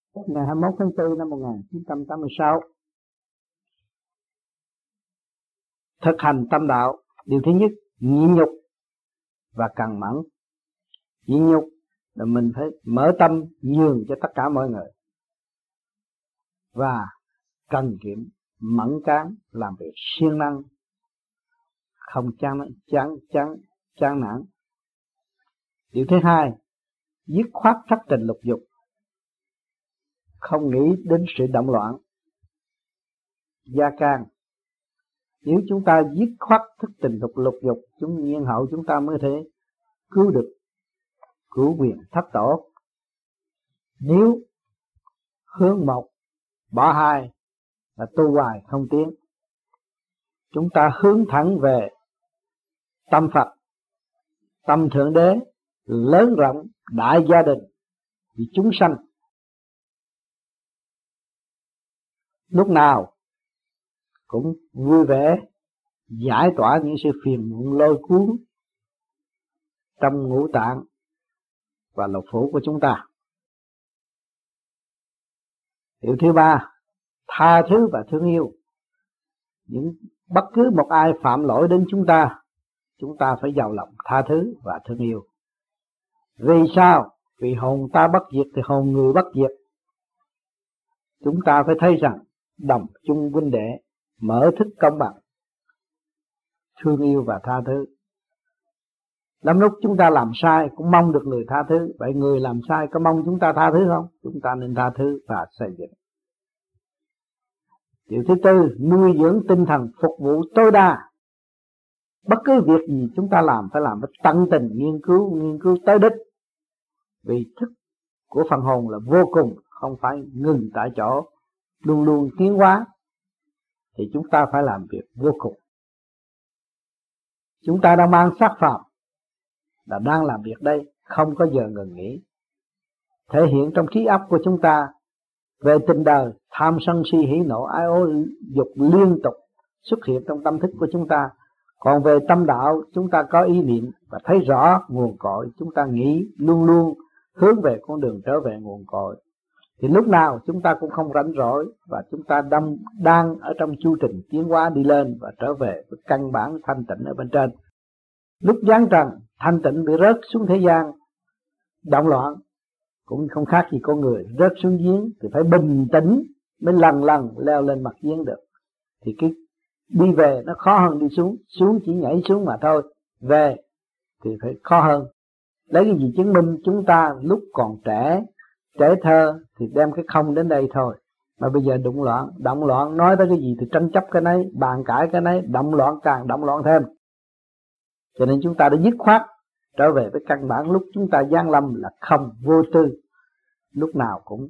Ngày 21 tháng 4 năm 1986, thực hành tâm đạo. Điều thứ nhất, nhịn nhục và cần mẫn. Nhịn nhục là mình phải mở tâm nhường cho tất cả mọi người, và cần kiệm mẫn cán làm việc siêng năng, không chán nản. Điều thứ hai, dứt khoát thất tình lục dục, không nghĩ đến sự động loạn gia can. Nếu chúng ta dứt khoát thất tình lục dục, chúng nhiên hậu chúng ta mới thể cứu quyền thất tổ. Nếu hướng một bỏ hai là tu hoài không tiến. Chúng ta hướng thẳng về tâm Phật, tâm Thượng Đế lớn rộng đại gia đình vì chúng sanh. Lúc nào cũng vui vẻ giải tỏa những sự phiền muộn lôi cuốn trong ngũ tạng và lục phủ của chúng ta. Điều thứ ba, tha thứ và thương yêu. Bất cứ một ai phạm lỗi đến chúng ta phải giàu lòng tha thứ và thương yêu. Vì sao? Vì hồn ta bất diệt thì hồn người bất diệt. Chúng ta phải thấy rằng đồng chung huynh đệ, mở thức công bằng, thương yêu và tha thứ. Lắm lúc chúng ta làm sai cũng mong được người tha thứ. Vậy người làm sai có mong chúng ta tha thứ không? Chúng ta nên tha thứ và xây dựng. Điều thứ tư, nuôi dưỡng tinh thần phục vụ tối đa. Bất cứ việc gì chúng ta làm phải làm với tận tình nghiên cứu tới đích. Vì thức của phần hồn là vô cùng, không phải ngừng tại chỗ, luôn luôn tiến hóa. Thì chúng ta phải làm việc vô cùng. Chúng ta đang mang xác phạm là đang làm việc đây, không có giờ ngừng nghỉ. Thể hiện trong trí óc của chúng ta về tình đời, tham sân si hỉ nộ ái ố dục liên tục xuất hiện trong tâm thức của chúng ta. Còn về tâm đạo, chúng ta có ý niệm và thấy rõ nguồn cội, chúng ta nghĩ luôn luôn hướng về con đường trở về nguồn cội. Thì lúc nào chúng ta cũng không rảnh rỗi, và chúng ta đang ở trong chu trình tiến hóa đi lên và trở về với căn bản thanh tịnh ở bên trên. Lúc giáng trần, thanh tịnh bị rớt xuống thế gian, động loạn, cũng không khác gì con người rớt xuống giếng, thì phải bình tĩnh mới lần leo lên mặt giếng được. Thì cái đi về nó khó hơn đi xuống chỉ nhảy xuống mà thôi, về thì phải khó hơn. Lấy cái gì chứng minh? Chúng ta lúc còn trẻ thơ thì đem cái không đến đây thôi, mà bây giờ động loạn nói tới cái gì thì tranh chấp cái nấy, bàn cãi cái nấy, càng động loạn thêm. Cho nên chúng ta đã dứt khoát trở về với căn bản lúc chúng ta giáng lâm là không, vô tư, lúc nào cũng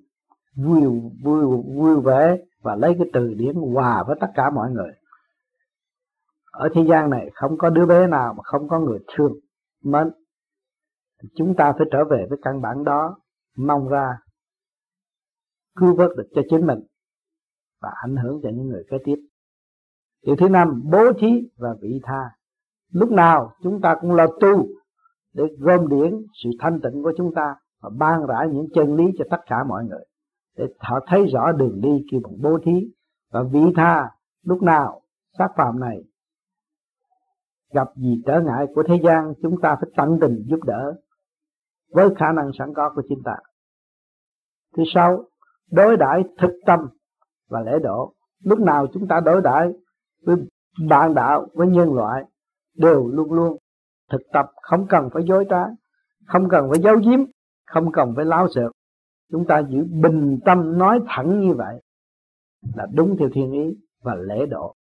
vui vẻ và lấy cái từ điển hòa với tất cả mọi người. Ở thế gian này không có đứa bé nào mà không có người thương mến. Chúng ta phải trở về với căn bản đó, mong ra cứu vớt được cho chính mình và ảnh hưởng cho những người kế tiếp. Điều thứ năm, bố thí và vị tha. Lúc nào chúng ta cũng lo tu để gom điển sự thanh tịnh của chúng ta và ban rãi những chân lý cho tất cả mọi người, để họ thấy rõ đường đi kêu bằng bố thí và vị tha. Lúc nào xác phàm này gặp gì trở ngại của thế gian, chúng ta phải tận tình giúp đỡ với khả năng sẵn có của chính ta. Thứ sáu, đối đãi thực tâm và lễ độ. Lúc nào chúng ta đối đãi với bạn đạo, với nhân loại, đều luôn luôn thực tập, không cần phải dối trá, không cần phải giấu giếm, không cần phải láo xược. Chúng ta giữ bình tâm nói thẳng như vậy là đúng theo thiên ý và lễ độ.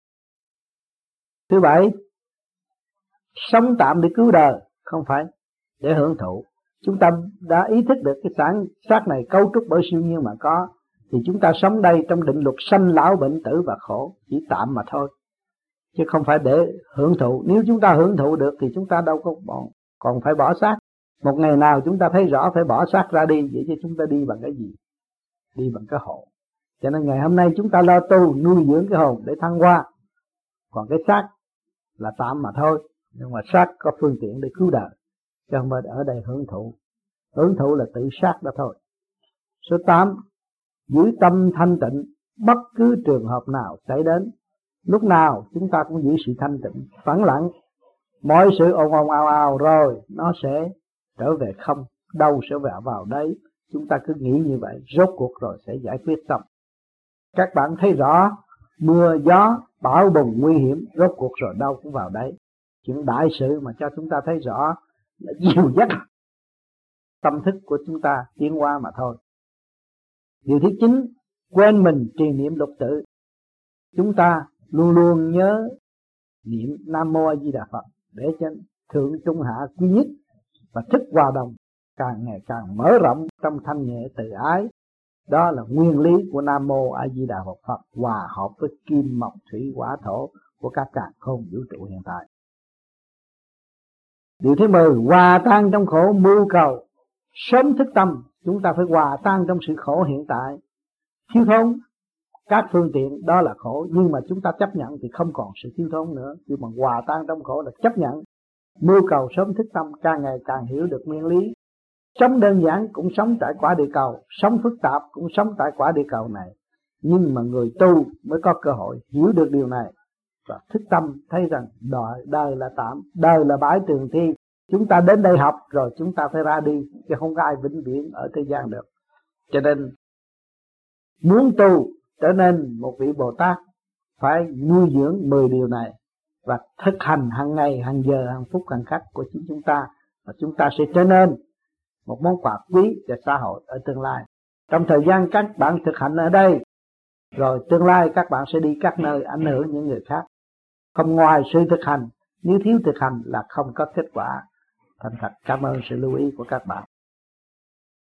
Thứ bảy, sống tạm để cứu đời, không phải để hưởng thụ. Chúng ta đã ý thức được cái xác này cấu trúc bởi siêu nhiên mà có, thì chúng ta sống đây trong định luật sanh lão bệnh tử và khổ, chỉ tạm mà thôi, chứ không phải để hưởng thụ. Nếu chúng ta hưởng thụ được thì chúng ta đâu có còn phải bỏ xác. Một ngày nào chúng ta thấy rõ phải bỏ xác ra đi, vậy chứ chúng ta đi bằng cái gì? Đi bằng cái hồn. Cho nên ngày hôm nay chúng ta lo tu nuôi dưỡng cái hồn để thăng hoa, còn cái xác là tạm mà thôi. Nhưng mà xác có phương tiện để cứu đời, chứ không phải ở đây hưởng thụ. Hưởng thụ là tự sát đó thôi. Số 8, giữ tâm thanh tịnh bất cứ trường hợp nào xảy đến. Lúc nào chúng ta cũng giữ sự thanh tịnh, phẳng lặng. Mọi sự ồn ồn ào ào rồi nó sẽ trở về không, đâu sẽ vào đấy. Chúng ta cứ nghĩ như vậy, rốt cuộc rồi sẽ giải quyết xong. Các bạn thấy rõ mưa gió bão bùng nguy hiểm, rốt cuộc rồi đâu cũng vào đấy. Chuyện đại sự mà cho chúng ta thấy rõ là dìu dắt tâm thức của chúng ta tiến hóa mà thôi. Điều thứ 9, quên mình trì niệm lục tự. Chúng ta luôn luôn nhớ niệm Nam Mô A Di Đà Phật để cho thượng trung hạ quy nhất và thức hòa đồng càng ngày càng mở rộng trong thanh nhẹ từ ái. Đó là nguyên lý của Nam Mô A Di Đà Phật, hòa hợp với kim mộc thủy hỏa thổ của các càn khôn vũ trụ hiện tại. Điều thứ 10, hòa tan trong khổ mưu cầu sớm thức tâm. Chúng ta phải hòa tan trong sự khổ hiện tại. Thiếu thốn các phương tiện đó là khổ, nhưng mà chúng ta chấp nhận thì không còn sự thiếu thốn nữa. Nhưng mà hòa tan trong khổ là chấp nhận. Mưu cầu sớm thức tâm, càng ngày càng hiểu được nguyên lý. Sống đơn giản cũng sống tại quả địa cầu, sống phức tạp cũng sống tại quả địa cầu này. Nhưng mà người tu mới có cơ hội hiểu được điều này và thức tâm, thấy rằng đời là tạm, đời là bãi trường thi. Chúng ta đến đây học rồi chúng ta phải ra đi, chứ không có ai vĩnh viễn ở thế gian được. Cho nên muốn tu trở nên một vị Bồ Tát phải nuôi dưỡng 10 điều này và thực hành hàng ngày, hàng giờ, hàng phút, hàng khắc của chính chúng ta, và chúng ta sẽ trở nên một món quà quý cho xã hội ở tương lai. Trong thời gian các bạn thực hành ở đây, rồi tương lai các bạn sẽ đi các nơi ảnh hưởng những người khác. Không ngoài sự thực hành, nếu thiếu thực hành là không có kết quả. Thành thật cảm ơn sự lưu ý của các bạn.